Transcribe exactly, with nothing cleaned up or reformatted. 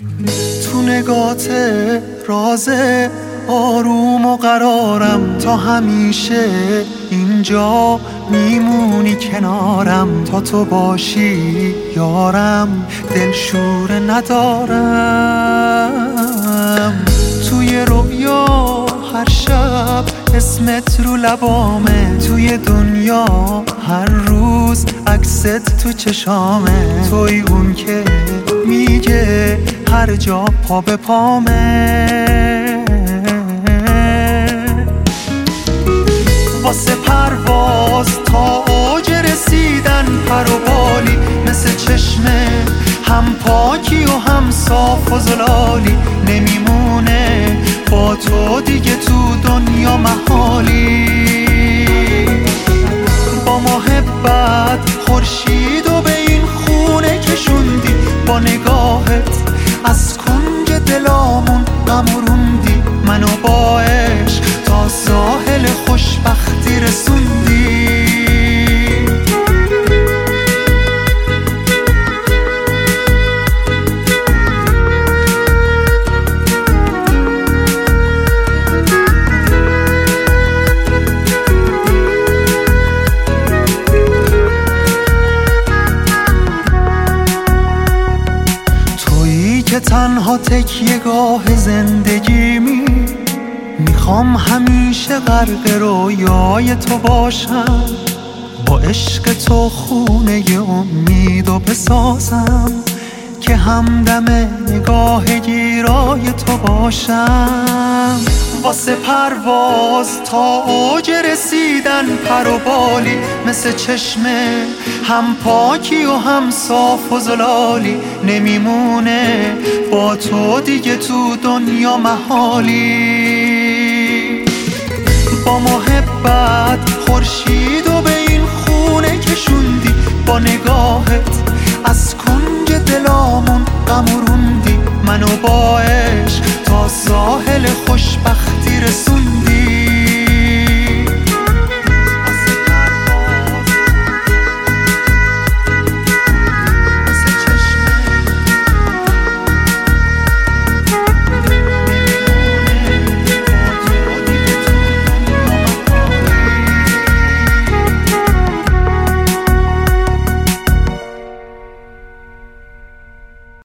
تو نگات رازه آروم و قرارم، تا همیشه اینجا میمونی کنارم، تا تو باشی یارم دلشوره ندارم. توی رویا هر شب اسمت رو لبامه، توی دنیا هر روز عکست تو چشامه، توی اون که میگه هر جا پا به پامه. واسه پرواز تا اوج رسیدن پر و بالی، مثل چشمه هم پاکی و هم صاف و زلالی، نمیمونه با تو دیگه تو دنیا محالی. با محبت خورشید و به این خونه کشوندی، با نگاهت از کنج دلامون غم روندی، منو با عشق تا ساحل خوشبختی رسوندی. که تنها تکیه گاه زندگیمی، میخوام همیشه غرق رویای تو باشم، با عشق تو خونه امیدو بسازم، که همدم نگاه گیرای تو باشم. واسه پرواز تا اوج رسیدن پر و بالی، مثل چشمه هم پاکی و هم صاف و زلالی، نمیمونه با تو دیگه تو دنیا محالی. با محبت خورشید و به این خونه کشوندی، با نگاهت از کنج دلامون غم روندی، منو با